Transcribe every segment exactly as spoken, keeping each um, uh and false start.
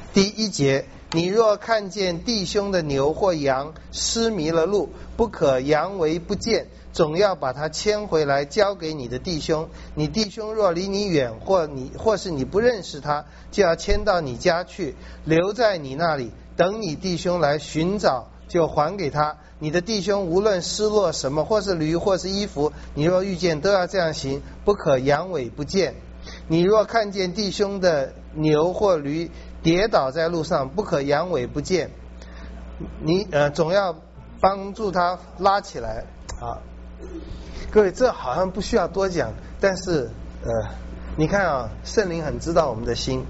第一节，你若看见弟兄的牛或羊失迷了路，不可佯为不见，总要把它牵回来交给你的弟兄。你弟兄若离你远，或你或是你不认识他，就要牵到你家去，留在你那里，等你弟兄来寻找，就还给他。你的弟兄无论失落什么，或是驴，或是衣服，你若遇见，都要这样行，不可佯为不见。你若看见弟兄的牛或驴跌倒在路上，不可佯为不见，你呃总要帮助他拉起来啊。各位，这好像不需要多讲，但是呃，你看啊，圣灵很知道我们的心，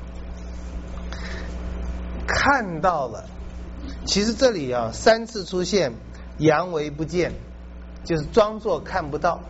看到了。其实这里啊三次出现佯为不见，就是装作看不到。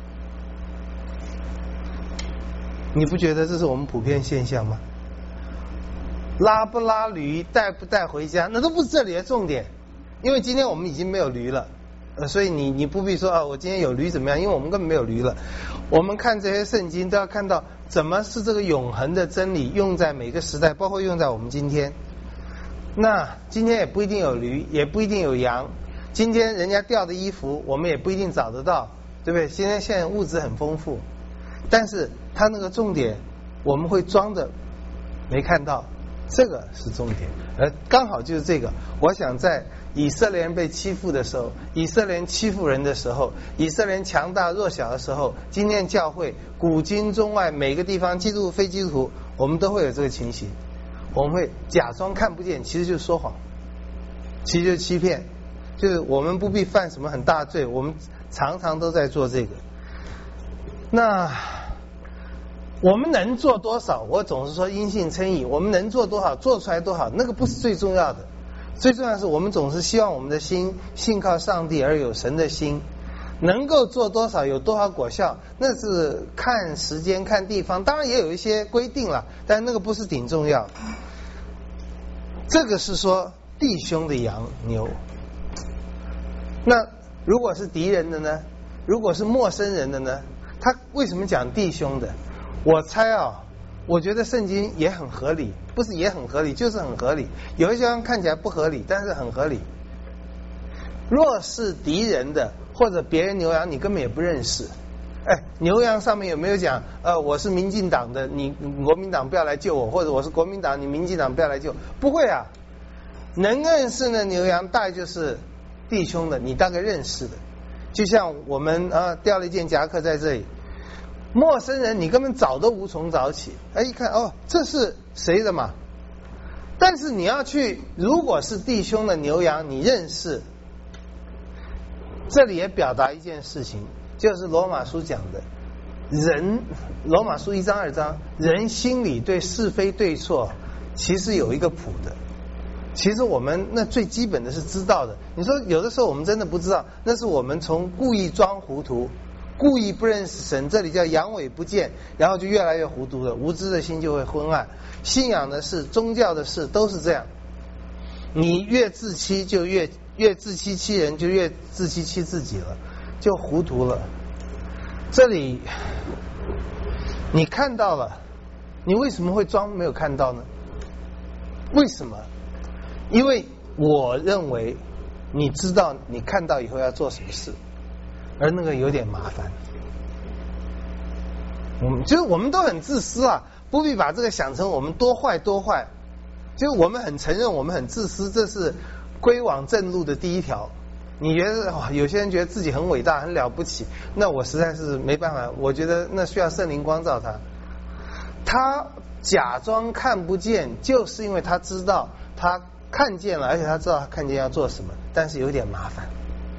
你不觉得这是我们普遍现象吗？拉不拉驴，带不带回家，那都不是这里的重点。因为今天我们已经没有驴了，呃，所以你你不必说啊，我今天有驴怎么样？因为我们根本没有驴了。我们看这些圣经都要看到怎么是这个永恒的真理用在每个时代，包括用在我们今天。那今天也不一定有驴，也不一定有羊。今天人家掉的衣服，我们也不一定找得到，对不对？现在现在物质很丰富，但是它那个重点，我们会装着没看到，这个是重点。而刚好就是这个，我想在以色列人被欺负的时候，以色列人欺负人的时候，以色列人强大弱小的时候，今天教会古今中外每个地方，基督徒非基督徒，我们都会有这个情形。我们会假装看不见，其实就是说谎，其实就是欺骗，就是我们不必犯什么很大罪，我们常常都在做这个。那我们能做多少？我总是说因信称义，我们能做多少，做出来多少，那个不是最重要的。最重要的是，我们总是希望我们的心信靠上帝而有神的心，能够做多少，有多少果效，那是看时间看地方，当然也有一些规定了，但那个不是顶重要。这个是说弟兄的羊牛。那如果是敌人的呢？如果是陌生人的呢？他为什么讲弟兄的？我猜啊，我觉得圣经也很合理，不是也很合理，就是很合理。有一些地方看起来不合理，但是很合理。若是敌人的或者别人牛羊，你根本也不认识。哎，牛羊上面有没有讲呃我是民进党的，你国民党不要来救我，或者我是国民党，你民进党不要来救？不会啊，能认识的牛羊大概就是弟兄的，你大概认识的。就像我们啊掉了一件夹克在这里，陌生人你根本找都无从找起。哎，一看哦，这是谁的嘛？但是你要去，如果是弟兄的牛羊，你认识。这里也表达一件事情，就是罗马书讲的，人罗马书一章二章，人心里对是非对错其实有一个谱的。其实我们那最基本的是知道的。你说有的时候我们真的不知道，那是我们从故意装糊涂，故意不认识神，这里叫佯为不见，然后就越来越糊涂了，无知的心就会昏暗。信仰的事、宗教的事都是这样，你越自欺就越越自欺欺人，就越自欺欺自己了，就糊涂了。这里你看到了，你为什么会装没有看到呢？为什么？因为我认为你知道你看到以后要做什么事，而那个有点麻烦。我们就是我们都很自私啊，不必把这个想成我们多坏多坏。就是我们很承认我们很自私，这是归往正路的第一条。你觉得、哦、有些人觉得自己很伟大很了不起，那我实在是没办法，我觉得那需要圣灵光照他。他假装看不见，就是因为他知道他看见了，而且他知道他看见要做什么，但是有点麻烦。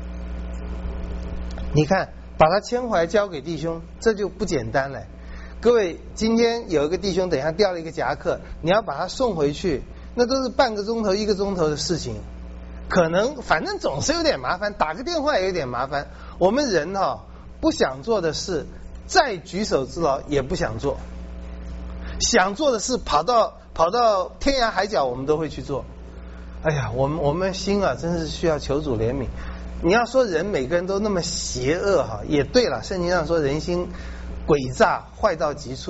你看把他牵回来交给弟兄，这就不简单了。各位，今天有一个弟兄等一下掉了一个夹克，你要把他送回去，那都是半个钟头一个钟头的事情，可能反正总是有点麻烦，打个电话也有点麻烦。我们人哈、哦、不想做的事，再举手之劳也不想做，想做的事跑到跑到天涯海角我们都会去做。哎呀，我们我们心啊真是需要求主怜悯。你要说人每个人都那么邪恶哈，也对了，圣经上说人心诡诈坏到极处，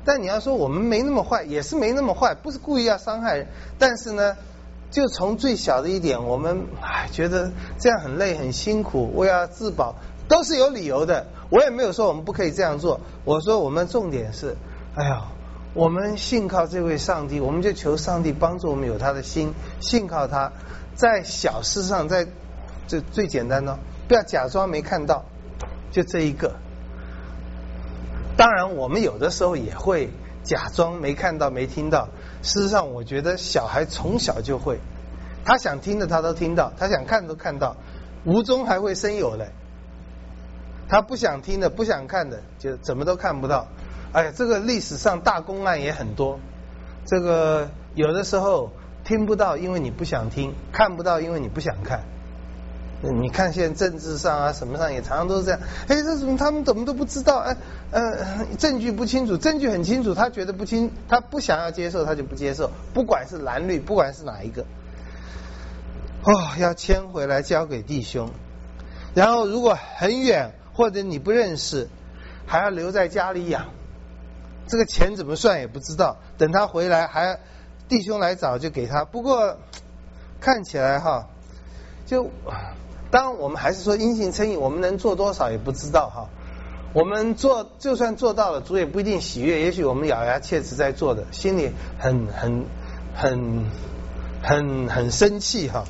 但你要说我们没那么坏，也是没那么坏，不是故意要伤害人。但是呢，就从最小的一点，我们唉觉得这样很累很辛苦，我要自保，都是有理由的。我也没有说我们不可以这样做，我说我们重点是，哎呀，我们信靠这位上帝，我们就求上帝帮助我们有他的心，信靠他，在小事上，在这最简单的，不要假装没看到，就这一个。当然我们有的时候也会假装没看到没听到，事实上我觉得小孩从小就会，他想听的他都听到，他想看的都看到，无中还会生有嘞。他不想听的不想看的就怎么都看不到。哎呀，这个历史上大公案也很多，这个有的时候听不到因为你不想听，看不到因为你不想看。你看现在政治上啊什么上也常常都是这样，哎，这怎么他们怎么都不知道？哎呃，证据不清楚，证据很清楚，他觉得不清，他不想要接受，他就不接受，不管是蓝绿，不管是哪一个，哦，要牵回来交给弟兄。然后如果很远或者你不认识，还要留在家里养，这个钱怎么算也不知道，等他回来还弟兄来找就给他。不过看起来哈，就当然我们还是说因信称义，我们能做多少也不知道哈。我们做就算做到了，主也不一定喜悦，也许我们咬牙切齿在做的，心里很很很很很生气哈。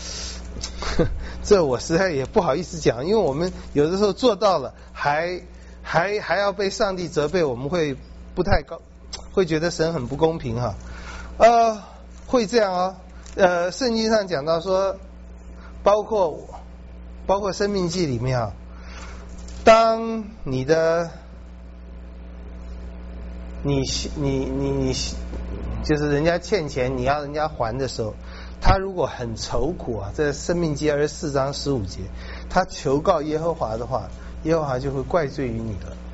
这我实在也不好意思讲，因为我们有的时候做到了，还还还要被上帝责备，我们会不太高，会觉得神很不公平哈。呃，会这样哦。呃，圣经上讲到说，包括包括生命记里面啊，当你的你你你你就是人家欠钱，你要人家还的时候，他如果很愁苦啊，在生命记二十四章十五节，他求告耶和华的话，耶和华就会怪罪于你的。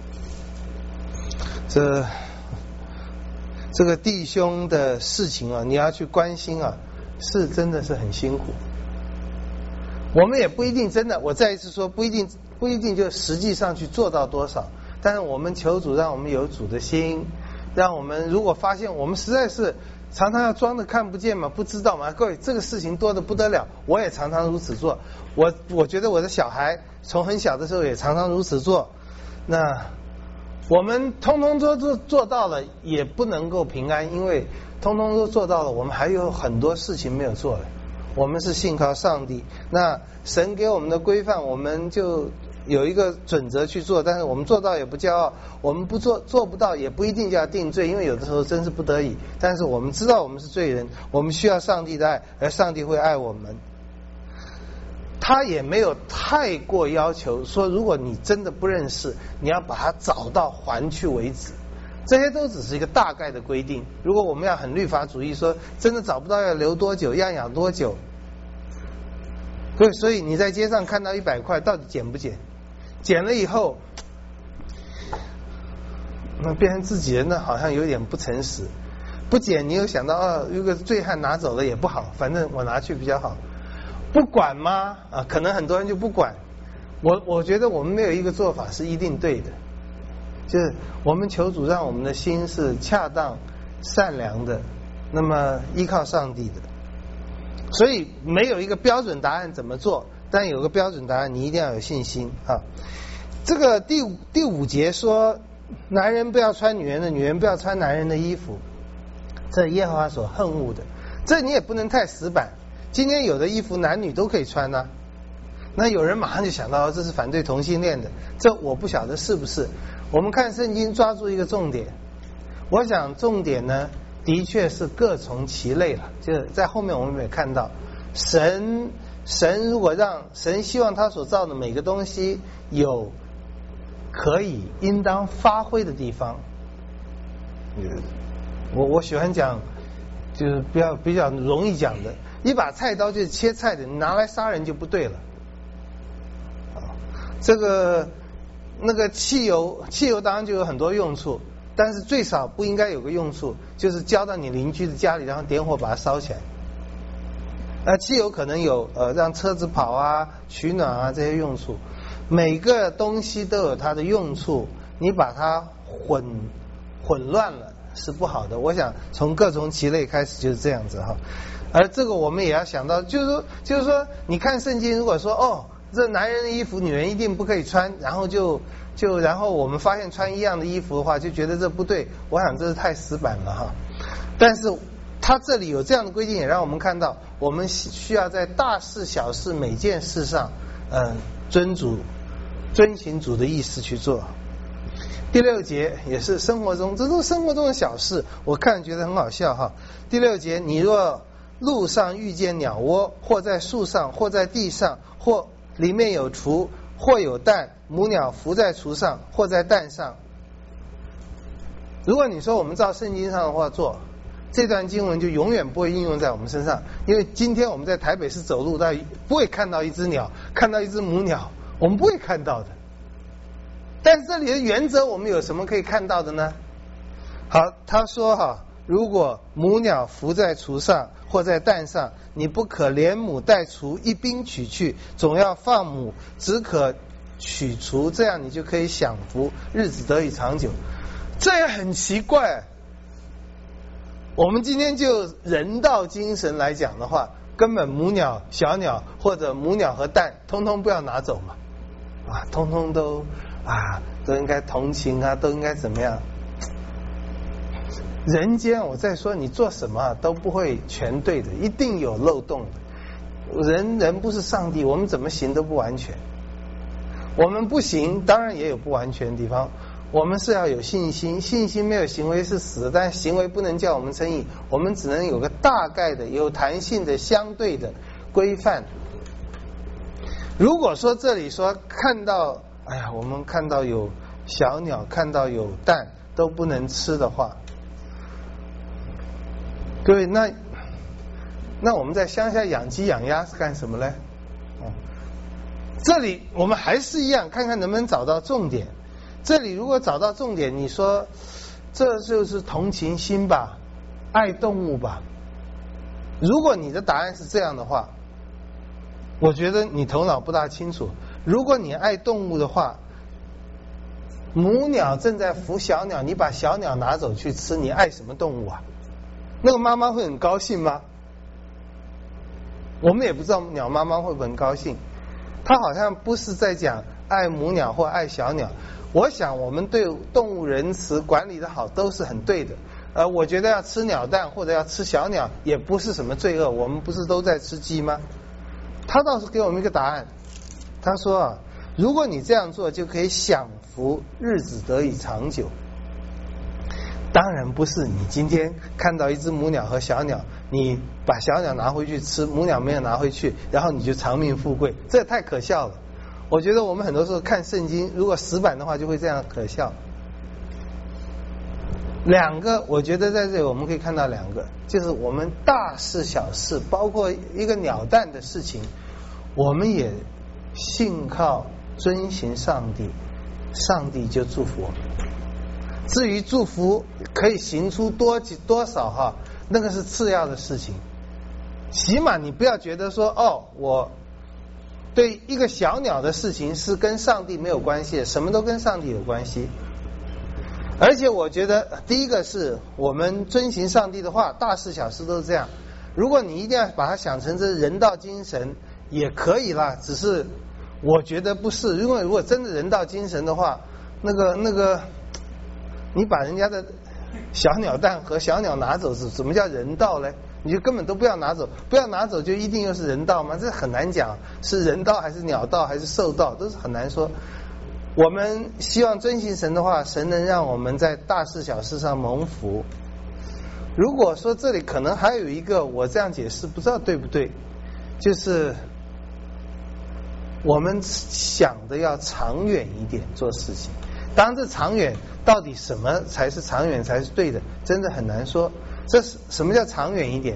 这这个弟兄的事情啊，你要去关心啊，是真的是很辛苦。我们也不一定真的，我再一次说，不一定不一定就实际上去做到多少，但是我们求主让我们有主的心，让我们如果发现我们实在是常常要装的看不见嘛，不知道嘛，各位这个事情多得不得了，我也常常如此做。我我觉得我的小孩从很小的时候也常常如此做，那我们通通都做做到了，也不能够平安，因为通通都做到了，我们还有很多事情没有做了。我们是信靠上帝，那神给我们的规范，我们就有一个准则去做，但是我们做到也不骄傲，我们不做做不到也不一定就要定罪，因为有的时候真是不得已。但是我们知道我们是罪人，我们需要上帝的爱，而上帝会爱我们。他也没有太过要求说，如果你真的不认识，你要把它找到还去为止。这些都只是一个大概的规定。如果我们要很律法主义，说真的找不到要留多久，要养多久，对，所以你在街上看到一百块，到底捡不捡？捡了以后，那变成自己人呢，好像有点不诚实。不捡，你又想到啊，如果醉汉拿走了也不好，反正我拿去比较好。不管吗？啊，可能很多人就不管。我我觉得我们没有一个做法是一定对的。就是我们求主让我们的心是恰当善良的，那么依靠上帝的，所以没有一个标准答案怎么做，但有个标准答案，你一定要有信心啊。这个第五第五节说，男人不要穿女人的，女人不要穿男人的衣服，这耶和华所恨恶的。这你也不能太死板，今天有的衣服男女都可以穿啊，那有人马上就想到这是反对同性恋的，这我不晓得是不是。我们看圣经抓住一个重点，我想重点呢的确是各从其类了，就是在后面我们也看到，神神如果让神希望他所造的每个东西有可以应当发挥的地方，我我喜欢讲就是比较比较容易讲的，一把菜刀就是切菜的，你拿来杀人就不对了。这个那个汽油，汽油当然就有很多用处，但是最少不应该有个用处，就是浇到你邻居的家里，然后点火把它烧起来。呃，汽油可能有呃让车子跑啊、取暖啊这些用处，每个东西都有它的用处，你把它混混乱了是不好的。我想从各种其类开始就是这样子哈。而这个我们也要想到，就是说，就是说，你看圣经，如果说哦，这男人的衣服女人一定不可以穿，然后就就然后我们发现穿一样的衣服的话，就觉得这不对。我想这是太死板了哈。但是他这里有这样的规定，也让我们看到，我们需要在大事小事每件事上，嗯、呃，遵主遵行主的意思去做。第六节也是生活中，这都是生活中的小事，我看觉得很好笑哈。第六节，你若路上遇见鸟窝，或在树上，或在地上，或里面有雏，或有蛋，母鸟伏在雏上，或在蛋上。如果你说我们照圣经上的话做，这段经文就永远不会应用在我们身上，因为今天我们在台北市走路，到不会看到一只鸟，看到一只母鸟，我们不会看到的。但是这里的原则，我们有什么可以看到的呢？好，他说哈，如果母鸟伏在雏上或在蛋上，你不可连母带雏一并取去，总要放母，只可取雏，这样你就可以享福，日子得以长久。这也很奇怪。我们今天就人道精神来讲的话，根本母鸟、小鸟或者母鸟和蛋，通通不要拿走嘛，啊，通通都啊都应该同情啊，都应该怎么样？人间我再说，你做什么都不会全对的，一定有漏洞的。人人不是上帝，我们怎么行都不完全。我们不行，当然也有不完全的地方。我们是要有信心，信心没有行为是死的，但行为不能叫我们称义，我们只能有个大概的、有弹性的、相对的规范。如果说这里说看到，哎呀，我们看到有小鸟，看到有蛋都不能吃的话，各位，那那我们在乡下养鸡养鸭是干什么呢？哦，这里我们还是一样，看看能不能找到重点。这里如果找到重点，你说这就是同情心吧，爱动物吧。如果你的答案是这样的话，我觉得你头脑不大清楚。如果你爱动物的话，母鸟正在孵小鸟，你把小鸟拿走去吃，你爱什么动物啊？那个妈妈会很高兴吗？我们也不知道鸟妈妈会不会很高兴。他好像不是在讲爱母鸟或爱小鸟。我想我们对动物仁慈管理的好都是很对的，呃，我觉得要吃鸟蛋或者要吃小鸟也不是什么罪恶，我们不是都在吃鸡吗？他倒是给我们一个答案，他说啊，如果你这样做就可以享福，日子得以长久。当然不是你今天看到一只母鸟和小鸟，你把小鸟拿回去吃，母鸟没有拿回去，然后你就长命富贵，这太可笑了。我觉得我们很多时候看圣经，如果死板的话就会这样可笑。两个我觉得在这里我们可以看到两个，就是我们大事小事，包括一个鸟蛋的事情，我们也信靠遵行上帝，上帝就祝福我们。至于祝福可以行出多多少哈，那个是次要的事情。起码你不要觉得说哦，我对一个小鸟的事情是跟上帝没有关系的，什么都跟上帝有关系。而且我觉得第一个是我们遵行上帝的话，大事小事都是这样。如果你一定要把它想成这人道精神也可以啦，只是我觉得不是。因为如果真的人道精神的话，那个那个你把人家的小鸟蛋和小鸟拿走，是什么叫人道呢？你就根本都不要拿走，不要拿走就一定又是人道吗？这很难讲，是人道还是鸟道还是兽道，都是很难说。我们希望遵行神的话，神能让我们在大事小事上蒙福。如果说这里可能还有一个，我这样解释不知道对不对，就是我们想的要长远一点做事情。当然这长远到底什么才是长远才是对的，真的很难说。这是什么叫长远一点？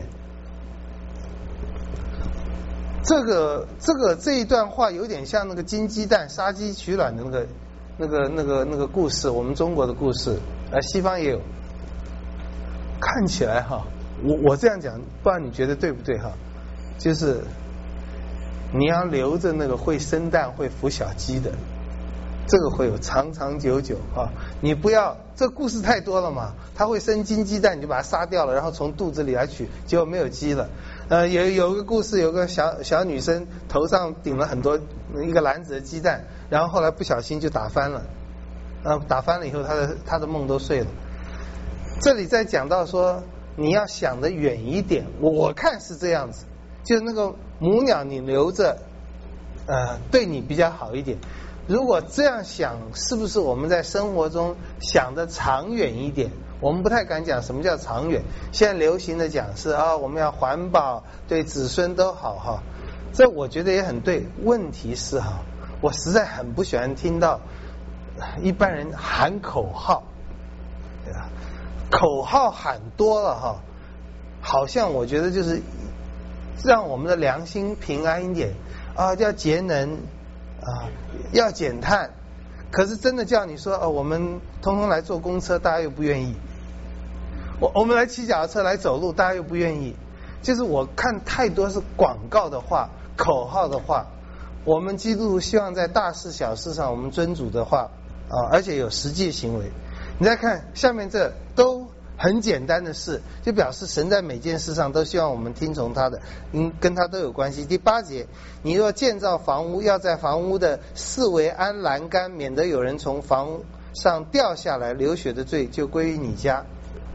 这个这个这一段话有点像那个金鸡蛋杀鸡取卵的那个那个那个那个故事，我们中国的故事，呃，西方也有。看起来哈，我我这样讲，不知道你觉得对不对哈？就是你要留着那个会生蛋会孵小鸡的， 这个会有长长久久啊！你不要，这故事太多了嘛，它会生金鸡蛋，你就把它杀掉了，然后从肚子里来取，结果没有鸡了。呃，有有个故事，有个小小女生头上顶了很多一个篮子的鸡蛋，然后后来不小心就打翻了，呃，打翻了以后，她的她的梦都碎了。这里在讲到说，你要想得远一点，我看是这样子，就是那个母鸟你留着，呃，对你比较好一点。如果这样想，是不是我们在生活中想的长远一点？我们不太敢讲什么叫长远。现在流行的讲是啊，我们要环保，对子孙都好哈。这我觉得也很对。问题是哈，我实在很不喜欢听到一般人喊口号，对吧？口号喊多了哈，好像我觉得就是让我们的良心平安一点啊，要节能。啊，要减碳，可是真的叫你说哦，我们通通来坐公车，大家又不愿意；我我们来骑脚踏车、来走路，大家又不愿意。就是我看太多是广告的话、口号的话。我们基督徒希望在大事小事上我们遵主的话啊，而且有实际行为。你再看下面这都很简单的事，就表示神在每件事上都希望我们听从他的，嗯，跟他都有关系。第八节，你若建造房屋，要在房屋的四围安栏杆，免得有人从房上掉下来，流血的罪就归于你家。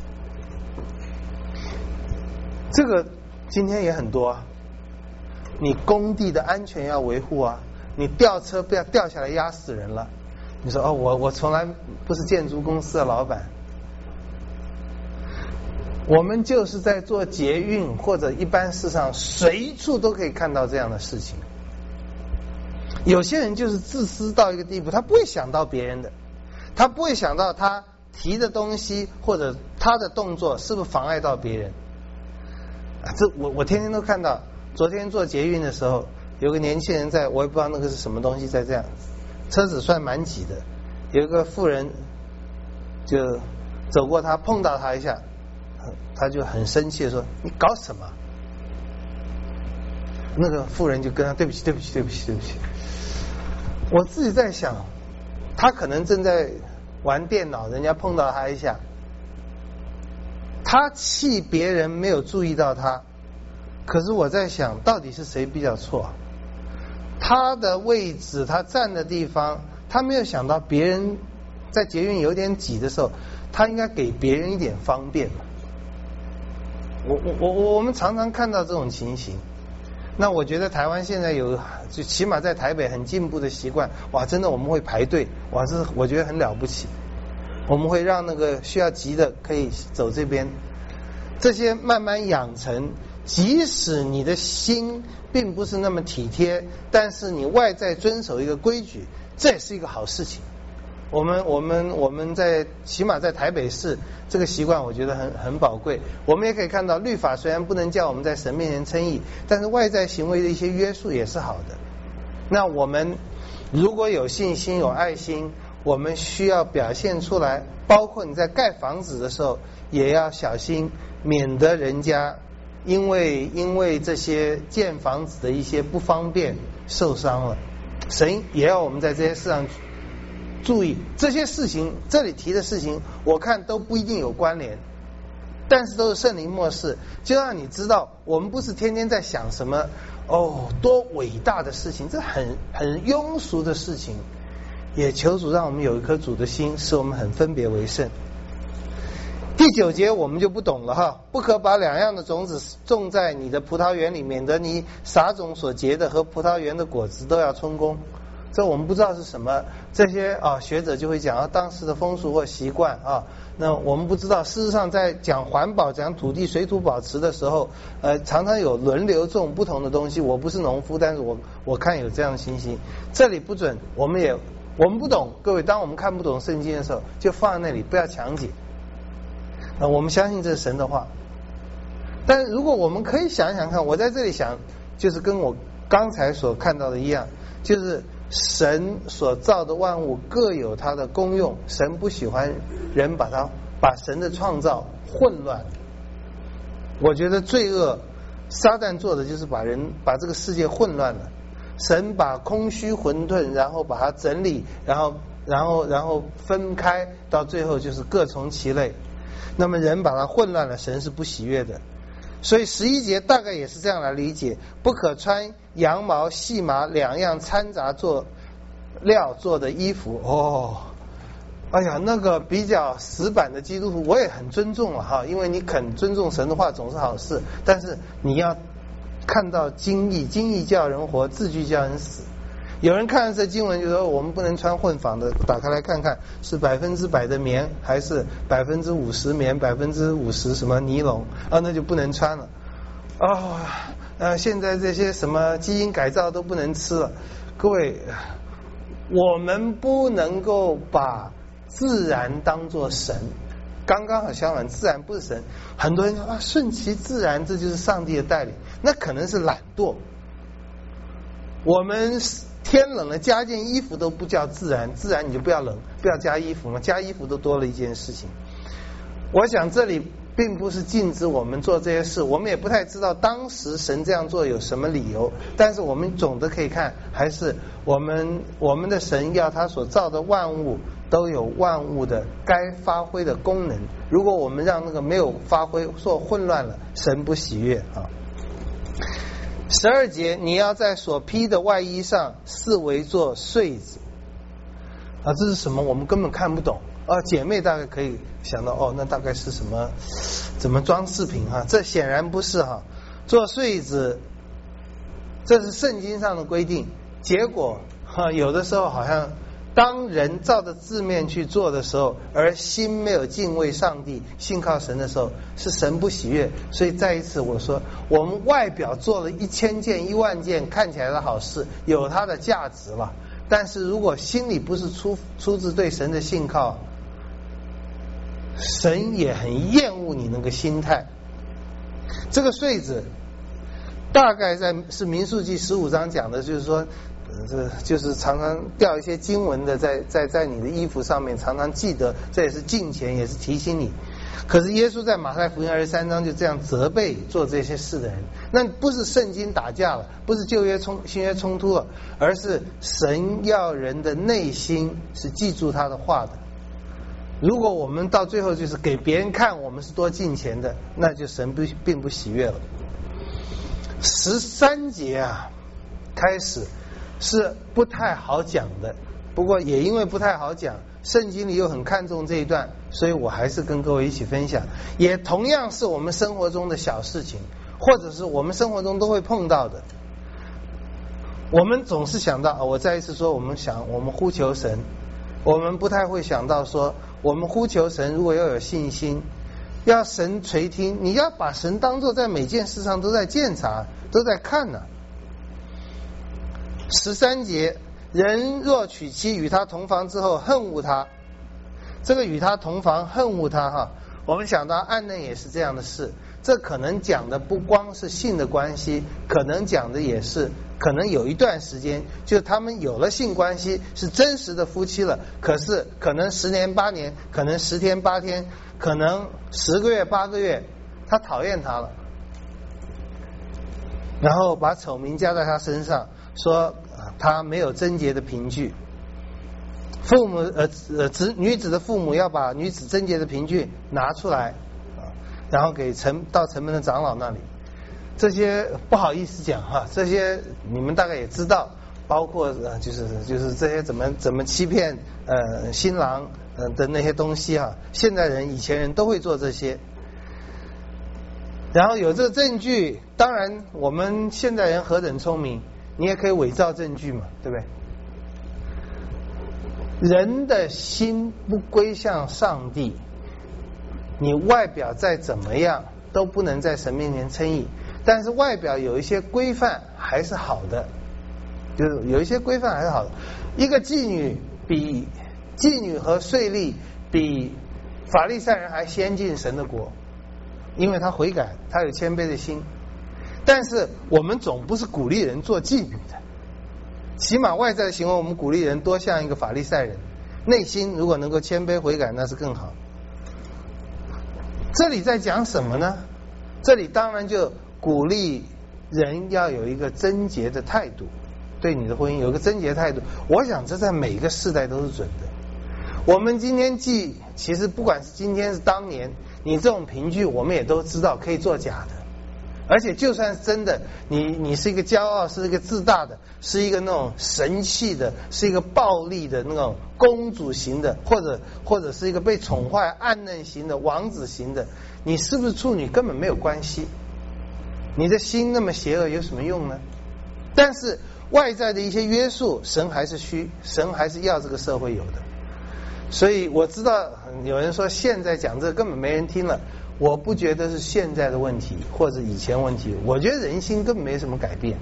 这个今天也很多啊，你工地的安全要维护啊，你吊车不要掉下来压死人了。你说哦，我我从来不是建筑公司的老板。我们就是在做捷运或者一般事上，随处都可以看到这样的事情。有些人就是自私到一个地步，他不会想到别人的，他不会想到他提的东西或者他的动作是不是妨碍到别人。啊，这我我天天都看到。昨天做捷运的时候，有个年轻人在，我也不知道那个是什么东西在这样，车子算蛮挤的，有一个妇人就走过他，碰到他一下。他就很生气的说：“你搞什么？”那个妇人就跟他：“对不起，对不起，对不起，对不起。”我自己在想，他可能正在玩电脑，人家碰到他一下，他气别人没有注意到他。可是我在想，到底是谁比较错？他的位置，他站的地方，他没有想到别人在捷运有点挤的时候，他应该给别人一点方便。我我我我们常常看到这种情形。那我觉得台湾现在有，就起码在台北很进步的习惯。哇，真的我们会排队，哇，这我觉得很了不起。我们会让那个需要急的可以走这边，这些慢慢养成。即使你的心并不是那么体贴，但是你外在遵守一个规矩，这也是一个好事情。我们我们我们在起码在台北市这个习惯，我觉得很很宝贵。我们也可以看到，律法虽然不能叫我们在神面前称义，但是外在行为的一些约束也是好的。那我们如果有信心有爱心，我们需要表现出来，包括你在盖房子的时候也要小心，免得人家因为因为这些建房子的一些不方便受伤了。神也要我们在这些事上注意，这些事情这里提的事情我看都不一定有关联，但是都是圣灵默示，就让你知道我们不是天天在想什么哦多伟大的事情，这很很庸俗的事情。也求主让我们有一颗主的心，使我们很分别为圣。第九节我们就不懂了哈，不可把两样的种子种在你的葡萄园里，免得你撒种所结的和葡萄园的果子都要充公。这我们不知道是什么，这些啊学者就会讲啊当时的风俗或习惯啊，那我们不知道。事实上在讲环保讲土地水土保持的时候，呃常常有轮流种不同的东西。我不是农夫，但是我我看有这样的情形，这里不准，我们也我们不懂。各位，当我们看不懂圣经的时候，就放在那里，不要强解。呃我们相信这是神的话，但如果我们可以想想看，我在这里想就是跟我刚才所看到的一样，就是神所造的万物各有它的功用，神不喜欢人把它把神的创造混乱。我觉得罪恶撒旦做的就是把人把这个世界混乱了， 神把空虚混沌，然后把它整理，然后然后然后分开，到最后就是各从其类。那么人把它混乱了，神是不喜悦的。所以十一节大概也是这样来理解：不可穿羊毛、细麻两样掺杂做料做的衣服。哦，哎呀，那个比较死板的基督徒，我也很尊重了哈，因为你肯尊重神的话总是好事。但是你要看到经义，经义叫人活，字句叫人死。有人看这经文就说我们不能穿混纺的，打开来看看是百分之百的棉还是百分之五十棉百分之五十什么尼龙啊，那就不能穿了。哦，呃，现在这些什么基因改造都不能吃了。各位，我们不能够把自然当作神，刚刚好相反，自然不是神。很多人说啊，顺其自然，这就是上帝的带领，那可能是懒惰。我们天冷了加件衣服都不叫自然，自然你就不要冷，不要加衣服嘛，加衣服都多了一件事情。我想这里并不是禁止我们做这些事，我们也不太知道当时神这样做有什么理由，但是我们总的可以看，还是我们我们的神要他所造的万物都有万物的该发挥的功能，如果我们让那个没有发挥做混乱了，神不喜悦啊。十二节，你要在所披的外衣上四围做穗子啊，这是什么？我们根本看不懂啊。姐妹大概可以想到，哦，那大概是什么？怎么装饰品哈？这显然不是哈。做穗子，这是圣经上的规定。结果哈，有的时候好像当人照着字面去做的时候，而心没有敬畏上帝、信靠神的时候，是神不喜悦。所以再一次我说，我们外表做了一千件、一万件看起来的好事，有它的价值了。但是如果心里不是出出自对神的信靠，神也很厌恶你那个心态。这个穗子大概在是民数记十五章讲的，就是说。这就是常常掉一些经文的在在在你的衣服上面，常常记得，这也是敬虔，也是提醒你。可是耶稣在马太福音二十三章就这样责备做这些事的人，那不是圣经打架了，不是旧约冲新约冲突了，而是神要人的内心是记住他的话的。如果我们到最后就是给别人看我们是多敬虔的，那就神不并不喜悦了。十三节啊开始是不太好讲的，不过也因为不太好讲，圣经里又很看重这一段，所以我还是跟各位一起分享。也同样是我们生活中的小事情，或者是我们生活中都会碰到的。我们总是想到，我再一次说，我们想我们呼求神，我们不太会想到说，我们呼求神如果要有信心，要神垂听，你要把神当作在每件事上都在鉴察，都在看呢、啊。十三节，人若娶妻与他同房之后恨恶他，这个与他同房恨恶他哈，我们想到暗嫩也是这样的事，这可能讲的不光是性的关系，可能讲的也是可能有一段时间就他们有了性关系，是真实的夫妻了，可是可能十年八年，可能十天八天，可能十个月八个月，他讨厌他了，然后把丑名加在他身上，说他没有贞洁的凭据，父母呃呃子女子的父母要把女子贞洁的凭据拿出来，然后给城到城门的长老那里。这些不好意思讲哈，这些你们大概也知道，包括呃就是就是这些怎么怎么欺骗呃新郎呃的那些东西哈，现代人以前人都会做这些。然后有这个证据，当然我们现代人何等聪明，你也可以伪造证据嘛，对不对？人的心不归向上帝，你外表再怎么样都不能在神面前称义，但是外表有一些规范还是好的，就是有一些规范还是好的。一个妓女比妓女和税吏比法利赛人还先进神的国，因为他悔改，他有谦卑的心。但是我们总不是鼓励人做妓女的，起码外在的行为我们鼓励人多像一个法利赛人，内心如果能够谦卑悔改那是更好。这里在讲什么呢？这里当然就鼓励人要有一个贞洁的态度， 对你的婚姻有个贞洁态度，我想这在每一个世代都是准的。我们今天既其实不管是今天是当年，你这种凭据我们也都知道可以作假的，而且就算是真的，你你是一个骄傲，是一个自大的，是一个那种神气的，是一个暴力的那种公主型的，或者或者是一个被宠坏暗嫩型的王子型的，你是不是处女根本没有关系，你的心那么邪恶有什么用呢？但是外在的一些约束，神还是需，神还是要这个社会有的。所以我知道有人说现在讲这个根本没人听了，我不觉得是现在的问题或者以前问题，我觉得人心根本没什么改变。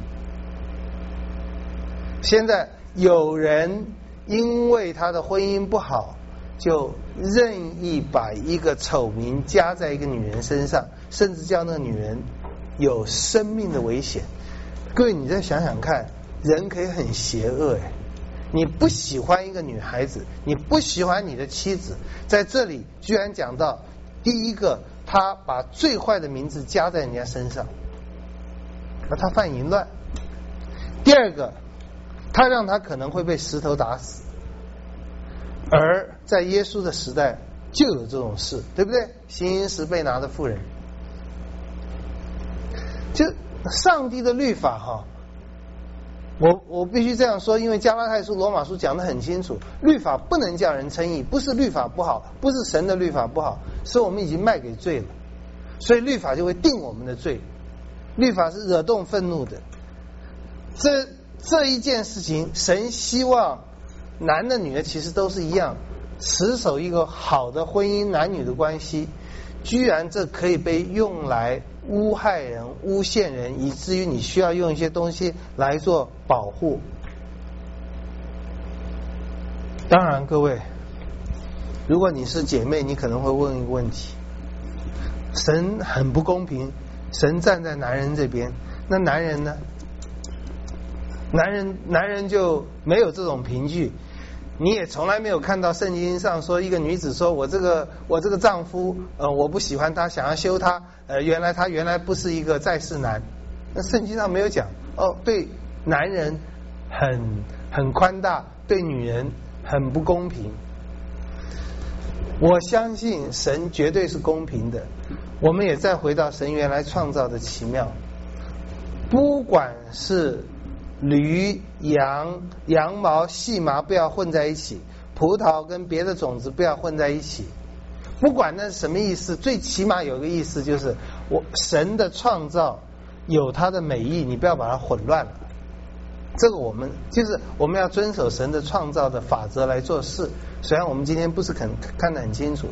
现在有人因为他的婚姻不好，就任意把一个丑名加在一个女人身上，甚至叫那个女人有生命的危险。各位你再想想看，人可以很邪恶哎。你不喜欢一个女孩子，你不喜欢你的妻子，在这里居然讲到第一个，他把最坏的名字加在人家身上，而他犯淫乱；第二个，他让他可能会被石头打死，而在耶稣的时代就有这种事，对不对？行淫时被拿的妇人，就上帝的律法哈。我我必须这样说，因为加拉太书、罗马书讲得很清楚，律法不能叫人称义，不是律法不好，不是神的律法不好，是我们已经卖给罪了，所以律法就会定我们的罪。律法是惹动愤怒的。这这一件事情，神希望男的女的其实都是一样，持守一个好的婚姻男女的关系，居然这可以被用来诬害人、诬陷人，以至于你需要用一些东西来做保护。当然各位，如果你是姐妹，你可能会问一个问题，神很不公平，神站在男人这边，那男人呢？男人男人就没有这种凭据，你也从来没有看到圣经上说一个女子说我这个我这个丈夫呃我不喜欢他，想要休他，呃原来他原来不是一个在世男，那圣经上没有讲哦，对男人很很宽大，对女人很不公平。我相信神绝对是公平的。我们也再回到神原来创造的奇妙，不管是驴、羊、羊毛、细麻不要混在一起，葡萄跟别的种子不要混在一起，不管那是什么意思，最起码有个意思就是我神的创造有它的美意，你不要把它混乱了。这个我们就是我们要遵守神的创造的法则来做事，虽然我们今天不是很看得很清楚。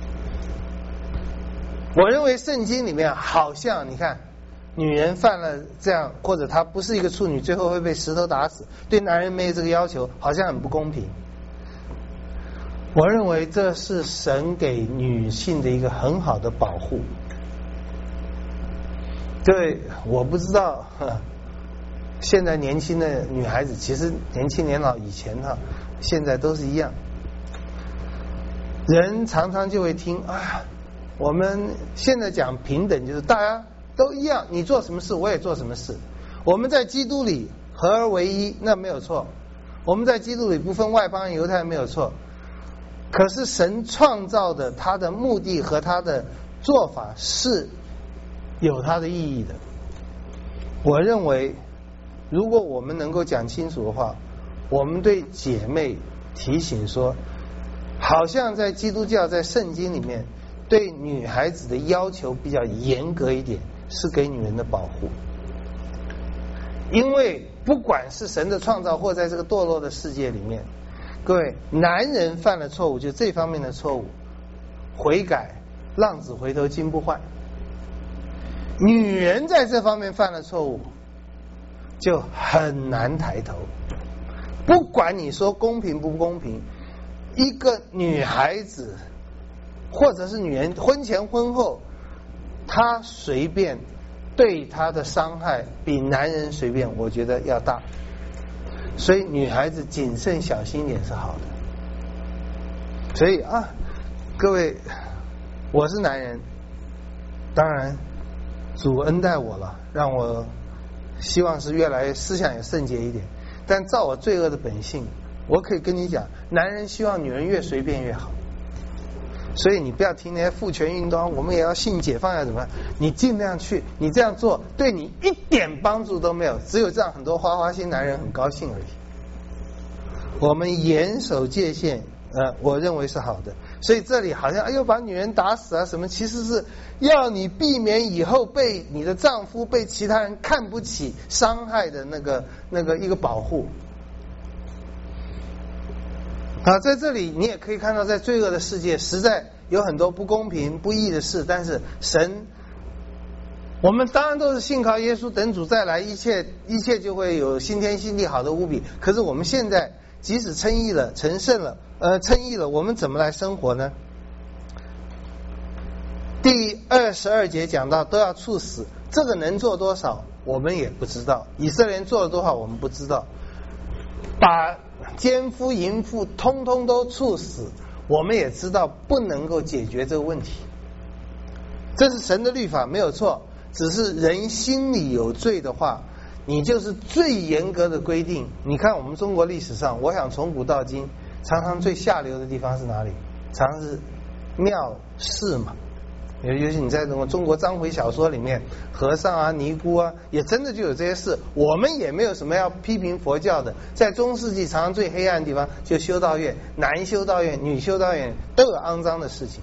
我认为圣经里面好像你看女人犯了这样，或者她不是一个处女，最后会被石头打死，对男人没有这个要求，好像很不公平。我认为这是神给女性的一个很好的保护。对，我不知道现在年轻的女孩子，其实年轻年老以前哈，现在都是一样。人常常就会听啊，我们现在讲平等，就是大家都一样，你做什么事我也做什么事。我们在基督里合而为一，那没有错。我们在基督里不分外邦人犹太人，没有错。可是神创造的他的目的和他的做法是有他的意义的。我认为如果我们能够讲清楚的话，我们对姐妹提醒说，好像在基督教在圣经里面对女孩子的要求比较严格一点，是给女人的保护。因为不管是神的创造或在这个堕落的世界里面，各位男人犯了错误，就这方面的错误，悔改浪子回头金不换。女人在这方面犯了错误，就很难抬头。不管你说公平不公平，一个女孩子或者是女人婚前婚后，她随便对她的伤害比男人随便我觉得要大，所以女孩子谨慎小心一点是好的。所以啊，各位，我是男人，当然主恩待我了，让我希望是越来越思想也圣洁一点。 但照我罪恶的本性，我可以跟你讲，男人希望女人越随便越好。所以你不要听那些父权运动，我们也要性解放要怎么样？你尽量去，你这样做对你一点帮助都没有，只有这样很多花花心男人很高兴而已。我们严守界限，呃，我认为是好的。所以这里好像哎呦把女人打死啊什么，其实是要你避免以后被你的丈夫被其他人看不起、伤害的那个那个一个保护。啊，在这里你也可以看到，在罪恶的世界，实在有很多不公平、不义的事。但是神，我们当然都是信靠耶稣，等主再来，一切一切就会有新天新地，好的无比。可是我们现在即使称义了、成圣了，呃，称义了，我们怎么来生活呢？第二十二节讲到都要处死，这个能做多少，我们也不知道。以色列人做了多少，我们不知道。把奸夫淫妇通通都处死，我们也知道不能够解决这个问题。这是神的律法没有错，只是人心里有罪的话，你就是最严格的规定。你看我们中国历史上，我想从古到今常常最下流的地方是哪里？常常是庙寺嘛。尤其你在什么中国章回小说里面，和尚啊、尼姑啊，也真的就有这些事。我们也没有什么要批评佛教的。在中世纪常常最黑暗的地方，就修道院，男修道院、女修道院都有肮脏的事情。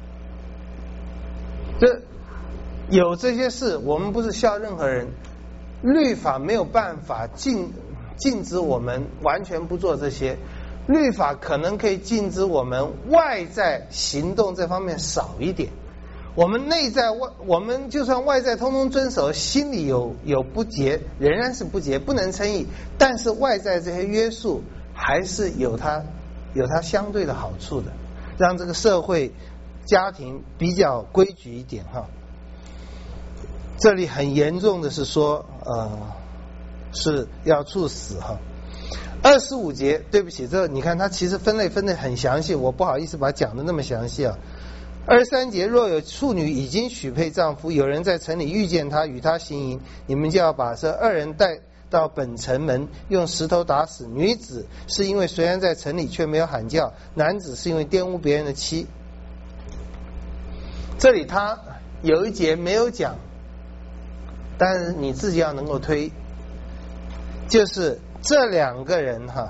这有这些事，我们不是笑任何人。律法没有办法禁禁止我们完全不做这些。律法可能可以禁止我们外在行动这方面少一点。我们内在外，我们就算外在通通遵守，心里有有不洁，仍然是不洁，不能称义。但是外在这些约束还是有它有它相对的好处的，让这个社会家庭比较规矩一点哈。这里很严重的是说，呃，是要处死哈。二十五节，对不起，这你看它其实分类分得很详细，我不好意思把它讲的那么详细啊。二十三节，若有处女已经许配丈夫，有人在城里遇见他，与他行淫，你们就要把这二人带到本城门，用石头打死。女子是因为虽然在城里却没有喊叫，男子是因为玷污别人的妻。这里他有一节没有讲，但是你自己要能够推，就是这两个人哈，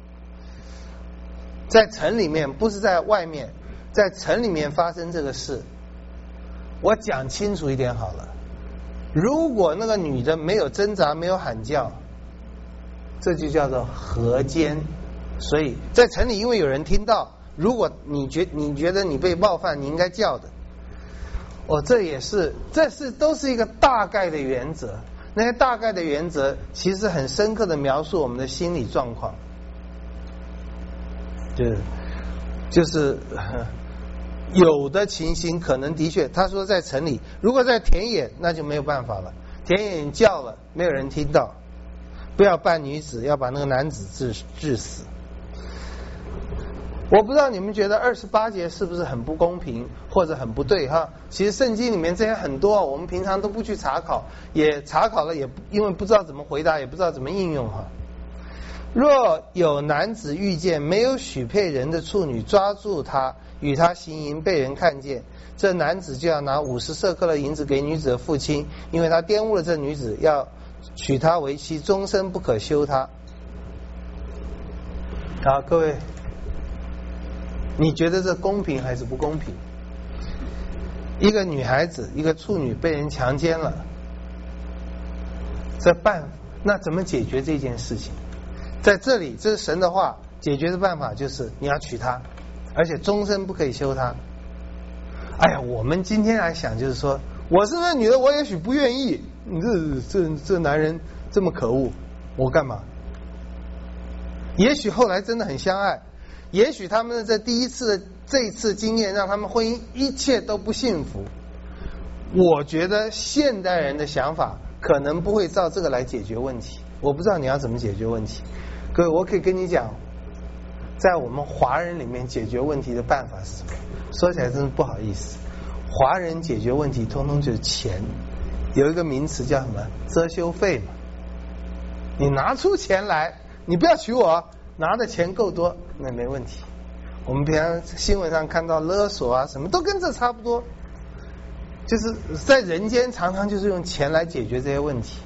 在城里面，不是在外面。在城里面发生这个事，我讲清楚一点好了。如果那个女的没有挣扎，没有喊叫，这就叫做合奸。所以在城里，因为有人听到，如果你觉你觉得你被冒犯，你应该叫的。哦，这也是，这是都是一个大概的原则。那些大概的原则，其实很深刻的描述我们的心理状况。就是就是有的情形可能的确，他说在城里，如果在田野那就没有办法了。田野你叫了，没有人听到，不要扮女子，要把那个男子治治死。我不知道你们觉得二十八节是不是很不公平或者很不对哈？其实圣经里面这些很多，我们平常都不去查考，也查考了也因为不知道怎么回答，也不知道怎么应用哈。若有男子遇见没有许配人的处女，抓住他与他行淫，被人看见，这男子就要拿五十舍客勒银子给女子的父亲，因为他玷污了这女子，要娶她为妻，终身不可休她。好，各位，你觉得这公平还是不公平？一个女孩子，一个处女被人强奸了，这办那怎么解决这件事情？在这里，这是神的话，解决的办法就是你要娶她，而且终身不可以休她。哎呀，我们今天来想，就是说，我是那女的，我也许不愿意，你这这这男人这么可恶，我干嘛？也许后来真的很相爱，也许他们的这第一次的这一次经验让他们婚姻一切都不幸福。我觉得现代人的想法可能不会照这个来解决问题。我不知道你要怎么解决问题。各位，我可以跟你讲，在我们华人里面解决问题的办法是什么？说起来真是不好意思，华人解决问题通通就是钱，有一个名词叫什么遮羞费嘛。你拿出钱来， 你不要娶我，拿的钱够多，那没问题。我们平常新闻上看到勒索啊，什么都跟这差不多，就是在人间常常就是用钱来解决这些问题。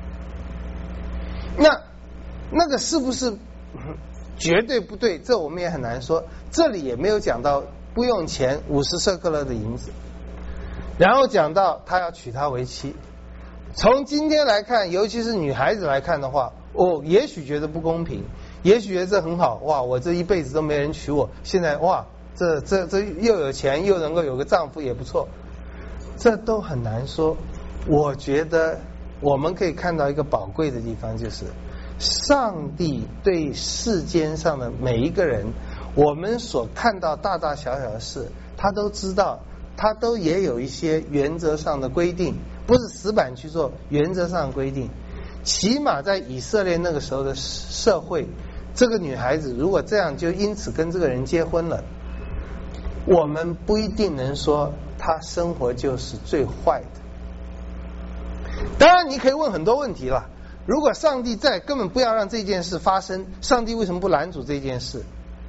那那个是不是绝对不对？这我们也很难说。这里也没有讲到不用钱五十舍客勒的银子，然后讲到他要娶她为妻。从今天来看，尤其是女孩子来看的话，哦，也许觉得不公平，也许觉得这很好，哇，我这一辈子都没人娶我，现在哇，这这这又有钱又能够有个丈夫也不错，这都很难说。我觉得我们可以看到一个宝贵的地方，就是上帝对世间上的每一个人，我们所看到大大小小的事，他都知道，他都也有一些原则上的规定，不是死板去做，原则上的规定。起码在以色列那个时候的社会，这个女孩子如果这样就因此跟这个人结婚了，我们不一定能说她生活就是最坏的。当然你可以问很多问题了，如果上帝在，根本不要让这件事发生，上帝为什么不拦阻这件事？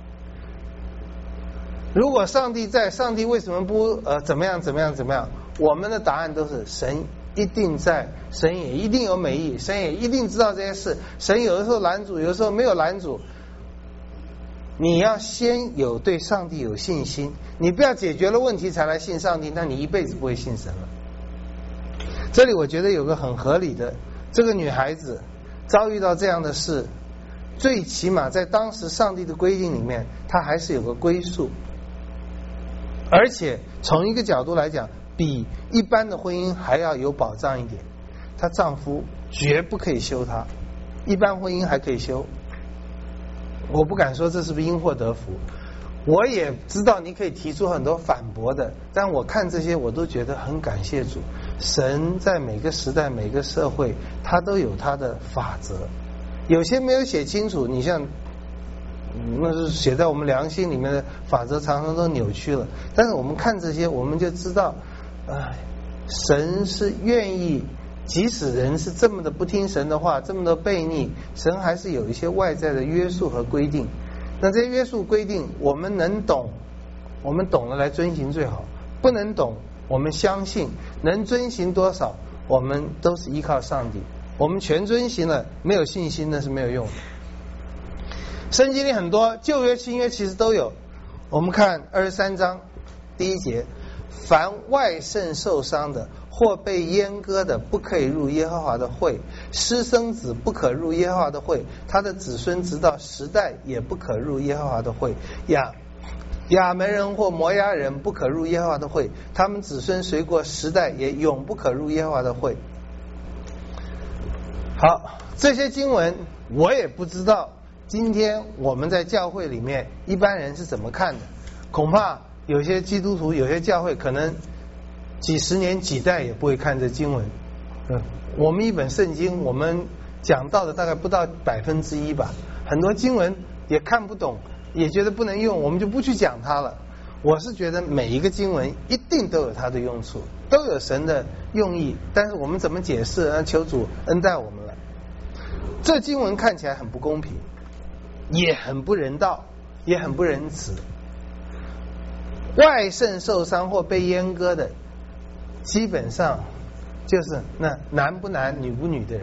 如果上帝在，上帝为什么不呃怎么样怎么样怎么样？我们的答案都是神一定在，神也一定有美意，神也一定知道这些事，神有的时候拦阻，有的时候没有拦阻。你要先有对上帝有信心，你不要解决了问题才来信上帝，那你一辈子不会信神了。这里我觉得有个很合理的，这个女孩子遭遇到这样的事，最起码在当时上帝的规定里面，她还是有个归宿，而且从一个角度来讲，比一般的婚姻还要有保障一点。她丈夫绝不可以休她，一般婚姻还可以休。我不敢说这是不是因祸得福，我也知道你可以提出很多反驳的，但我看这些我都觉得很感谢主，神在每个时代每个社会他都有他的法则，有些没有写清楚，你像那是写在我们良心里面的法则常常都扭曲了，但是我们看这些我们就知道，哎，神是愿意，即使人是这么的不听神的话，这么的悖逆，神还是有一些外在的约束和规定。那这些约束规定我们能懂，我们懂了来遵行最好，不能懂我们相信，能遵行多少我们都是依靠上帝，我们全遵行了没有信心那是没有用的。圣经里很多旧约新约其实都有，我们看二十三章第一节，凡外圣受伤的或被阉割的不可以入耶和华的会，私生子不可入耶和华的会，他的子孙直到十代也不可入耶和华的会，亚亚门人或摩押人不可入耶和华的会，他们子孙随过十代也永不可入耶和华的会。好，这些经文我也不知道今天我们在教会里面一般人是怎么看的，恐怕有些基督徒有些教会可能几十年几代也不会看这经文。嗯，我们一本圣经我们讲到的大概不到百分之一吧，很多经文也看不懂，也觉得不能用，我们就不去讲它了。我是觉得每一个经文一定都有它的用处，都有神的用意，但是我们怎么解释，求主恩待我们了。这经文看起来很不公平，也很不人道，也很不仁慈。外圣受伤或被阉割的，基本上就是那男不男女不女的人。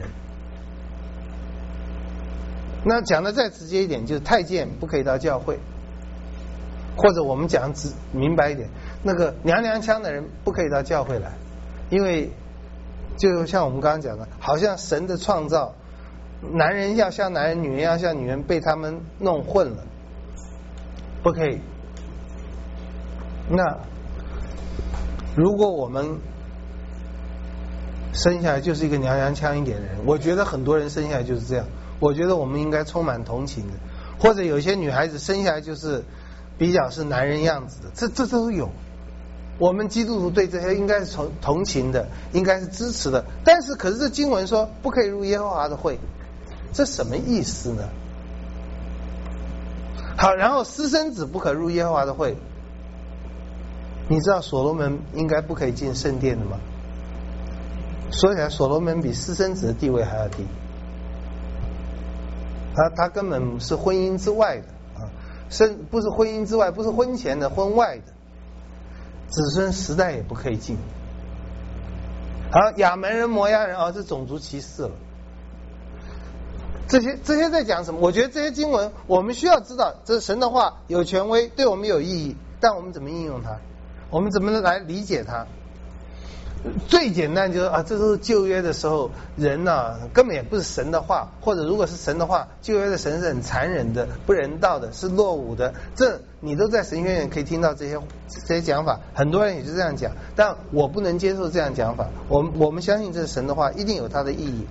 那讲的再直接一点，就是太监不可以到教会，或者我们讲直明白一点，那个娘娘腔的人不可以到教会来，因为就像我们刚刚讲的，好像神的创造，男人要像男人，女人要像女人，被他们弄混了，不可以。那如果我们生下来就是一个娘娘腔一点的人，我觉得很多人生下来就是这样，我觉得我们应该充满同情的。或者有些女孩子生下来就是比较是男人样子的，这这都有。我们基督徒对这些应该是同同情的，应该是支持的。但是可是这经文说不可以入耶和华的会，这什么意思呢？好，然后私生子不可入耶和华的会，你知道所罗门应该不可以进圣殿的吗？说起来所罗门比私生子的地位还要低。 他他根本是婚姻之外的啊，生不是婚姻之外，不是婚前的，婚外的，子孙时代也不可以进。好，亚门人、摩押人啊，是种族歧视了。这些这些在讲什么？我觉得这些经文我们需要知道，这是神的话，有权威，对我们有意义，但我们怎么应用它？我们怎么来理解它？最简单就是啊，这都是旧约的时候，人呢、啊、根本也不是神的话，或者如果是神的话，旧约的神是很残忍的、不人道的，是落伍的。这你都在神学院可以听到这些这些讲法，很多人也是这样讲，但我不能接受这样讲法。我们我们相信这是神的话，一定有它的意义。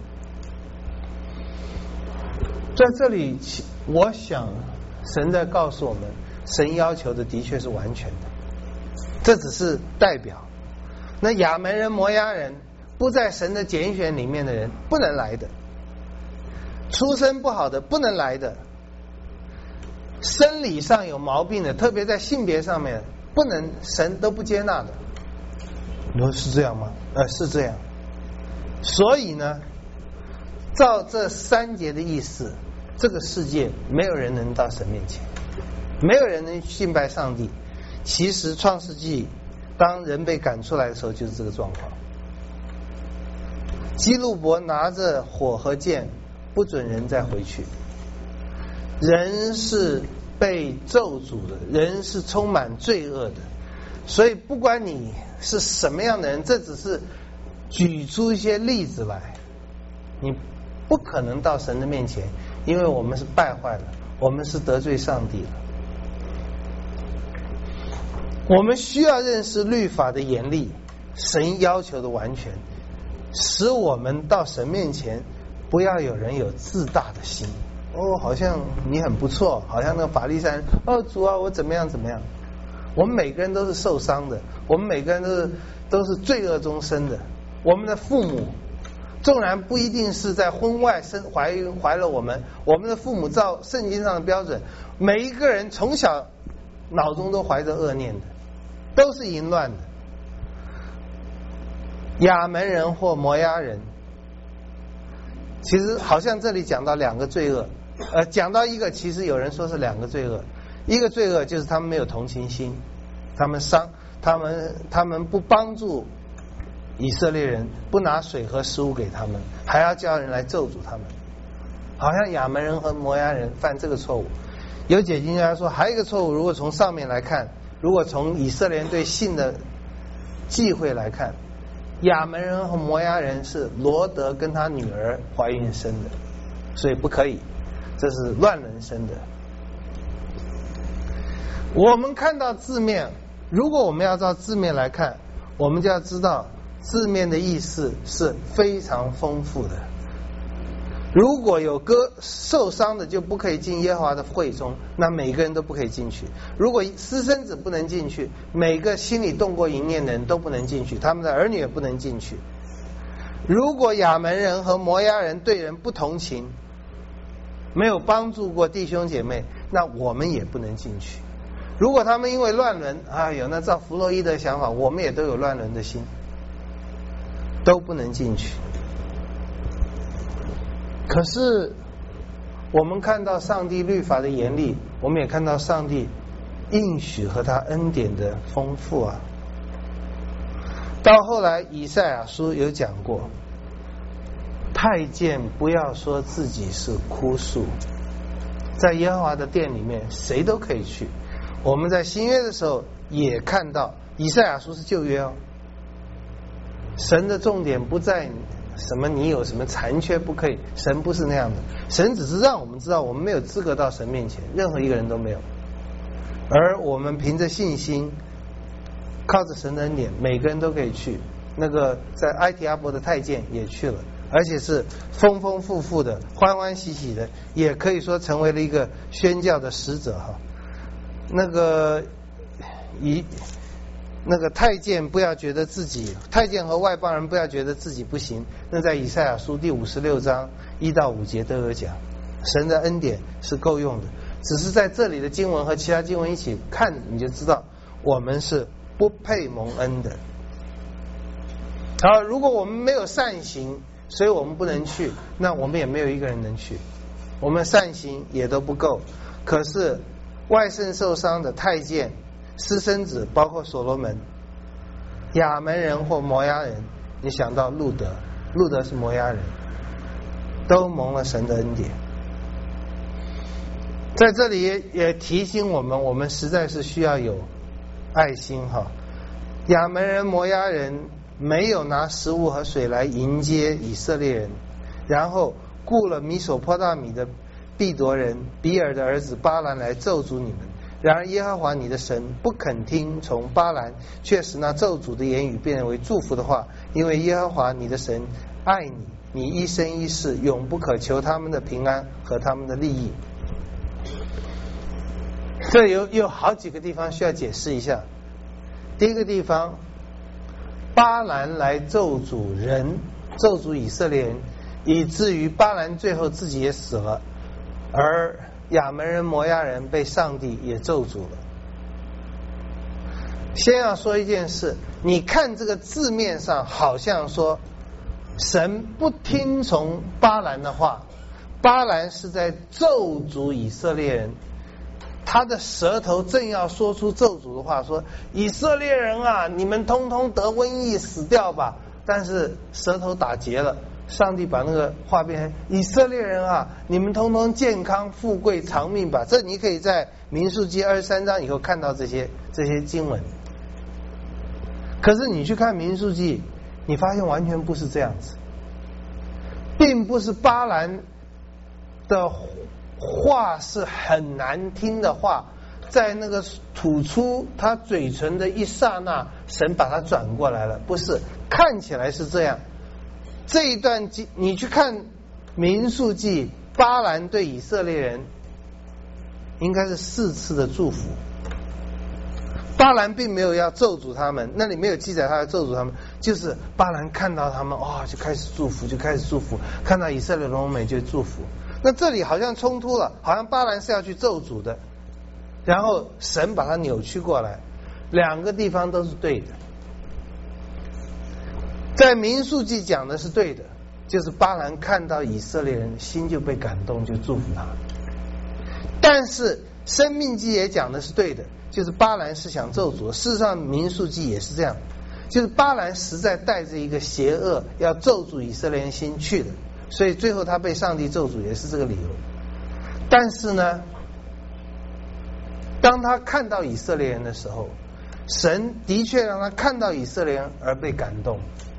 在这里，我想神在告诉我们，神要求的的确是完全的，这只是代表。那亚门人、摩押人不在神的拣选里面的人不能来的，出身不好的不能来的，生理上有毛病的，特别在性别上面不能，神都不接纳的。你说是这样吗？呃，是这样。所以呢，照这三节的意思，这个世界没有人能到神面前，没有人能敬拜上帝。其实创世纪当人被赶出来的时候就是这个状况，基路伯拿着火和剑不准人再回去，人是被咒诅的，人是充满罪恶的。所以不管你是什么样的人，这只是举出一些例子来，你不可能到神的面前，因为我们是败坏了，我们是得罪上帝了。我们需要认识律法的严厉，神要求的完全，使我们到神面前不要有人有自大的心。哦，好像你很不错，好像那个法利赛人，哦主啊，我怎么样怎么样。我们每个人都是受伤的，我们每个人都是都是罪恶中生的。我们的父母纵然不一定是在婚外生怀孕怀了我们，我们的父母照圣经上的标准，每一个人从小脑中都怀着恶念的，都是淫乱的。亚门人或摩押人，其实好像这里讲到两个罪恶，呃，讲到一个，其实有人说是两个罪恶。一个罪恶就是他们没有同情心，他们伤，他们他们不帮助以色列人，不拿水和食物给他们，还要叫人来咒诅他们。好像亚门人和摩押人犯这个错误。有解经家说，还有一个错误，如果从上面来看，如果从以色列人对性的忌讳来看，亚门人和摩押人是罗德跟他女儿怀孕生的，所以不可以，这是乱伦生的。我们看到字面，如果我们要照字面来看，我们就要知道字面的意思是非常丰富的。如果有割受伤的就不可以进耶和华的会中，那每个人都不可以进去。如果私生子不能进去，每个心里动过淫念的人都不能进去，他们的儿女也不能进去。如果亚门人和摩押人对人不同情，没有帮助过弟兄姐妹，那我们也不能进去。如果他们因为乱伦，哎呦，那照弗洛伊德想法，我们也都有乱伦的心，都不能进去。可是我们看到上帝律法的严厉，我们也看到上帝应许和他恩典的丰富啊。到后来以赛亚书有讲过，太监不要说自己是枯树，在耶和华的殿里面谁都可以去。我们在新约的时候也看到，以赛亚书是旧约哦，神的重点不在什么你有什么残缺不可以，神不是那样的，神只是让我们知道我们没有资格到神面前，任何一个人都没有，而我们凭着信心靠着神的恩典，每个人都可以去。那个在埃提阿伯的太监也去了，而且是丰丰富富的，欢欢喜喜的，也可以说成为了一个宣教的使者哈。那个以那个太监不要觉得自己，太监和外邦人不要觉得自己不行，那在以赛亚书第五十六章一到五节都有讲，神的恩典是够用的，只是在这里的经文和其他经文一起看，你就知道我们是不配蒙恩的。好，如果我们没有善行，所以我们不能去，那我们也没有一个人能去。 我们善行也都不够。可是外圣受伤的太监、私生子，包括所罗门、亚门人或摩押人，你想到路德，路德是摩押人，都蒙了神的恩典。在这里 也, 也提醒我们，我们实在是需要有爱心哈。亚门人、摩押人没有拿食物和水来迎接以色列人，然后雇了米索波大米的毕夺人比尔的儿子巴兰来咒诅你们。然而耶和华你的神不肯听从巴兰，却使那咒诅的言语变为祝福的话，因为耶和华你的神爱你，你一生一世永不可求他们的平安和他们的利益。这有有好几个地方需要解释一下。第一个地方，巴兰来咒诅人，咒诅以色列人，以至于巴兰最后自己也死了，而亚门人、摩押人被上帝也咒诅了。先要说一件事，你看这个字面上好像说神不听从巴兰的话，巴兰是在咒诅以色列人，他的舌头正要说出咒诅的话，说以色列人啊，你们通通得瘟疫死掉吧，但是舌头打结了，上帝把那个话变成以色列人啊，你们通通健康富贵长命吧。这你可以在民数记二十三章以后看到这些这些经文。可是你去看民数记，你发现完全不是这样子，并不是巴兰的话是很难听的话，在那个吐出他嘴唇的一刹那，神把它转过来了，不是，看起来是这样。这一段你去看民数记，巴兰对以色列人应该是四次的祝福。巴兰并没有要咒诅他们，那里没有记载他要咒诅他们，就是巴兰看到他们哦，就开始祝福，就开始祝福，看到以色列荣美就祝福。那这里好像冲突了，好像巴兰是要去咒诅的，然后神把它扭曲过来，两个地方都是对的。在民数记讲的是对的，就是巴兰看到以色列人心就被感动，就祝福他。但是申命记也讲的是对的，就是巴兰是想咒诅，事实上民数记也是这样，就是巴兰实在带着一个邪恶要咒诅以色列人心去的，所以最后他被上帝咒诅也是这个理由。但是呢，当他看到以色列人的时候，神的确让他看到以色列人而被感动，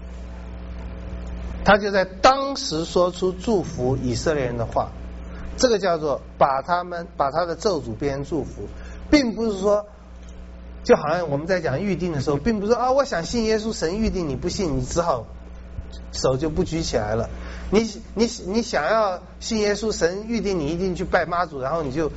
他就在当时说出祝福以色列人的话，这个叫做把他们把他的咒诅变成祝福，并不是说就好像我们在讲预定的时候，并不是说啊，我想信耶稣，神预定你不信，你只好手就不举起来了。你你你想要信耶稣，神预定你一定去拜妈祖，然后你就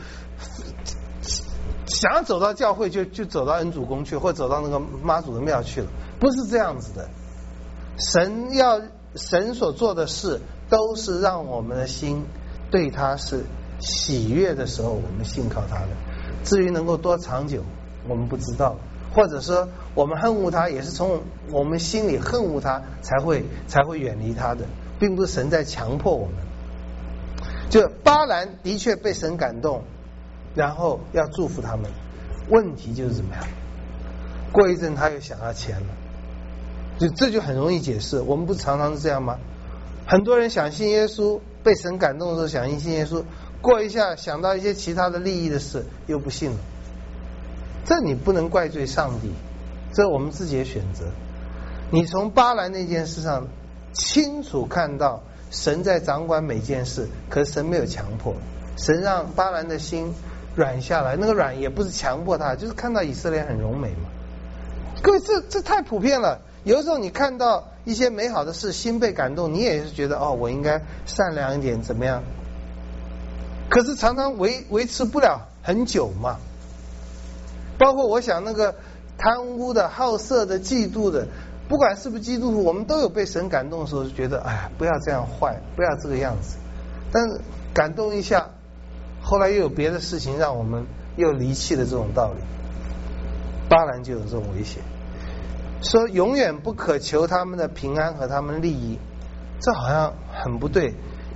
想要走到教会就就走到恩主宫去，或走到那个妈祖的庙去了，不是这样子的。神要神所做的事，都是让我们的心对他是喜悦的时候，我们信靠他的。至于能够多长久，我们不知道，或者说我们恨恶他，也是从我们心里恨恶他才会才会远离他的，并不是神在强迫我们。就巴兰的确被神感动，然后要祝福他们，问题就是怎么样？过一阵他又想要钱了，就这就很容易解释。我们不是常常是这样吗？很多人想信耶稣，被神感动的时候想信耶稣，过一下想到一些其他的利益的事又不信了。这你不能怪罪上帝，这是我们自己的选择。你从巴兰那件事上清楚看到神在掌管每件事，可是神没有强迫，神让巴兰的心软下来，那个软也不是强迫他，就是看到以色列很荣美嘛。各位，这这太普遍了。有的时候你看到一些美好的事，心被感动，你也是觉得哦，我应该善良一点，怎么样？可是常常维维持不了很久嘛。包括我想那个贪污的、好色的、嫉妒的，不管是不是基督徒，我们都有被神感动的时候，就觉得哎呀，不要这样坏，不要这个样子。但是感动一下，后来又有别的事情让我们又离弃了这种道理。巴兰就有这种危险，说永远不可求他们的平安和他们的利益，这好像很不对。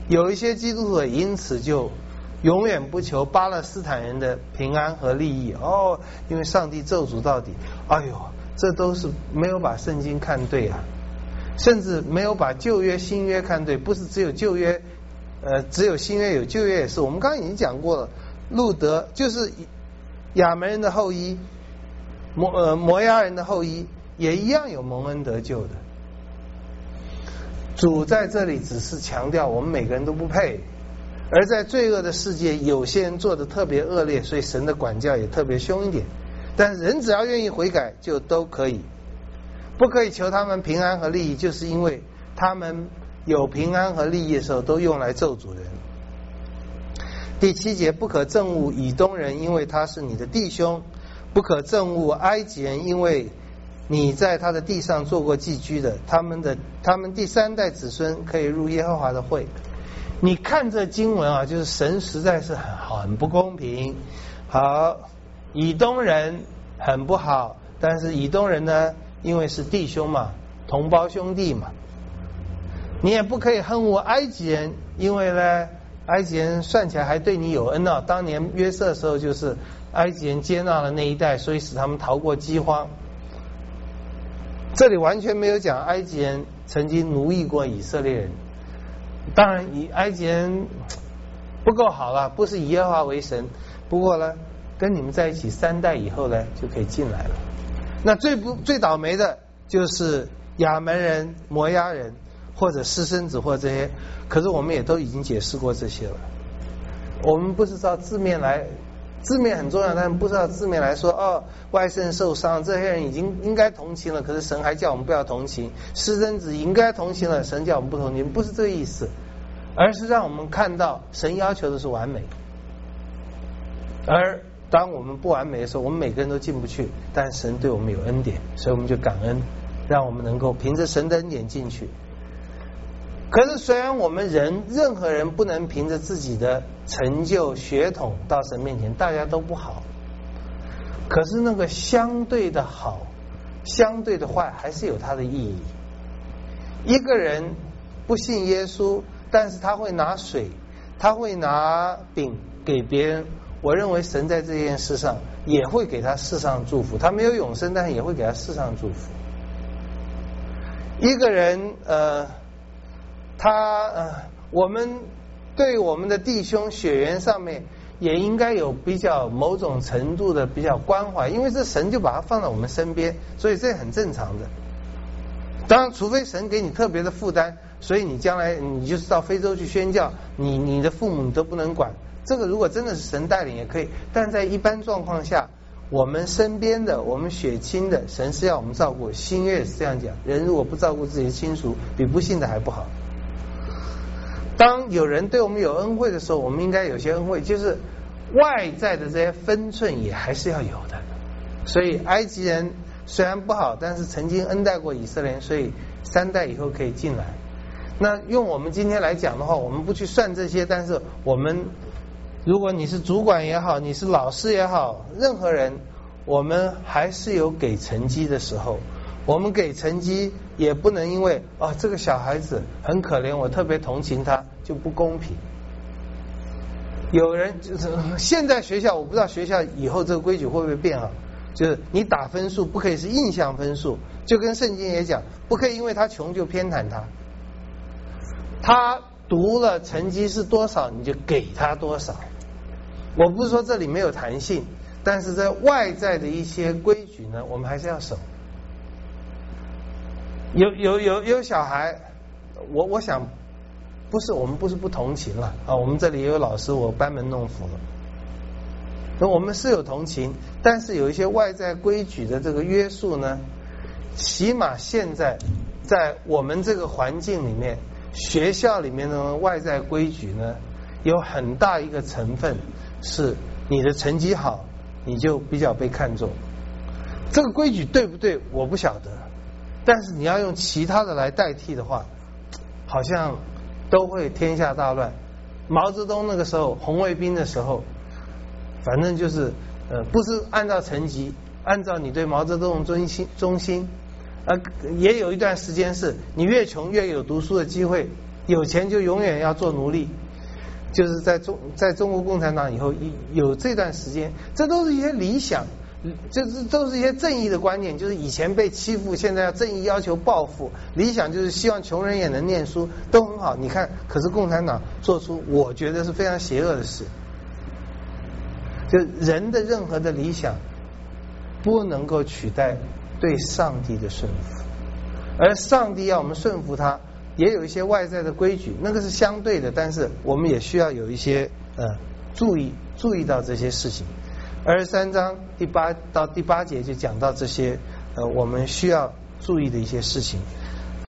有一些基督徒因此就永远不求巴勒斯坦人的平安和利益哦，因为上帝咒诅到底。哎呦，这都是没有把圣经看对啊，甚至没有把旧约新约看对。不是只有旧约呃，只有新约有，旧约也是。我们刚刚已经讲过了，路德就是亚门人的后裔，摩呃摩押人的后裔，也一样有蒙恩得救的。主在这里只是强调我们每个人都不配，而在罪恶的世界，有些人做的特别恶劣，所以神的管教也特别凶一点。但人只要愿意悔改，就都可以。不可以求他们平安和利益，就是因为他们有平安和利益的时候，都用来咒诅人。第七节，不可憎恶以东人，因为他是你的弟兄；不可憎恶埃及人，因为你在他的地上做过寄居的。他们的他们第三代子孙可以入耶和华的会。你看这经文啊，就是神实在是很很不公平。好，以东人很不好，但是以东人呢，因为是弟兄嘛，同胞兄弟嘛。你也不可以恨恶埃及人，因为呢，埃及人算起来还对你有恩啊。当年约瑟的时候，就是埃及人接纳了那一代，所以使他们逃过饥荒。这里完全没有讲埃及人曾经奴役过以色列人。当然，以埃及人不够好了，不是以耶和华为神。不过呢，跟你们在一起三代以后呢，就可以进来了。那最不最倒霉的就是亚门人、摩押人，或者私生子或这些。可是我们也都已经解释过这些了。我们不是照字面来，字面很重要，但不知道字面来说，哦，外甥受伤，这些人已经应该同情了，可是神还叫我们不要同情；私生子应该同情了，神叫我们不同情，不是这个意思，而是让我们看到神要求的是完美。而当我们不完美的时候，我们每个人都进不去，但神对我们有恩典，所以我们就感恩，让我们能够凭着神的恩典进去。可是虽然我们人任何人不能凭着自己的成就血统到神面前，大家都不好，可是那个相对的好相对的坏还是有它的意义。一个人不信耶稣，但是他会拿水，他会拿饼给别人，我认为神在这件事上也会给他世上祝福。他没有永生，但是也会给他世上祝福。一个人呃他呃，我们对我们的弟兄血缘上面也应该有比较某种程度的比较关怀，因为这神就把它放在我们身边，所以这很正常的。当然，除非神给你特别的负担，所以你将来你就是到非洲去宣教，你你的父母你都不能管。这个如果真的是神带领也可以，但在一般状况下，我们身边的我们血亲的，神是要我们照顾。新约也是这样讲，人如果不照顾自己的亲属，比不信的还不好。当有人对我们有恩惠的时候，我们应该有些恩惠，就是外在的这些分寸也还是要有的。所以埃及人虽然不好，但是曾经恩待过以色列人，所以三代以后可以进来。那用我们今天来讲的话，我们不去算这些，但是我们如果你是主管也好，你是老师也好，任何人，我们还是有给成绩的时候。我们给成绩也不能因为哦这个小孩子很可怜，我特别同情他，就不公平。有人就是现在学校，我不知道学校以后这个规矩会不会变啊？就是你打分数不可以是印象分数，就跟圣经也讲，不可以因为他穷就偏袒他。他读了成绩是多少，你就给他多少。我不是说这里没有弹性，但是在外在的一些规矩呢，我们还是要守。有有有有小孩，我我想不是我们不是不同情了啊，我们这里也有老师，我班门弄斧了。那我们是有同情，但是有一些外在规矩的这个约束呢，起码现在在我们这个环境里面，学校里面的外在规矩呢，有很大一个成分是你的成绩好，你就比较被看重。这个规矩对不对，我不晓得。但是你要用其他的来代替的话，好像都会天下大乱。毛泽东那个时候红卫兵的时候，反正就是呃不是按照成绩，按照你对毛泽东忠心忠心。呃也有一段时间是你越穷越有读书的机会， 有钱就永远要做奴隶，就是在中在中国共产党以后有这段时间，这都是一些理想，这这都是一些正义的观念，就是以前被欺负，现在要正义要求报复，理想就是希望穷人也能念书，都很好。你看，可是共产党做出我觉得是非常邪恶的事，就人的任何的理想不能够取代对上帝的顺服，而上帝要我们顺服他，也有一些外在的规矩，那个是相对的，但是我们也需要有一些呃注意注意到这些事情。二十三章第八到第八节就讲到这些呃我们需要注意的一些事情。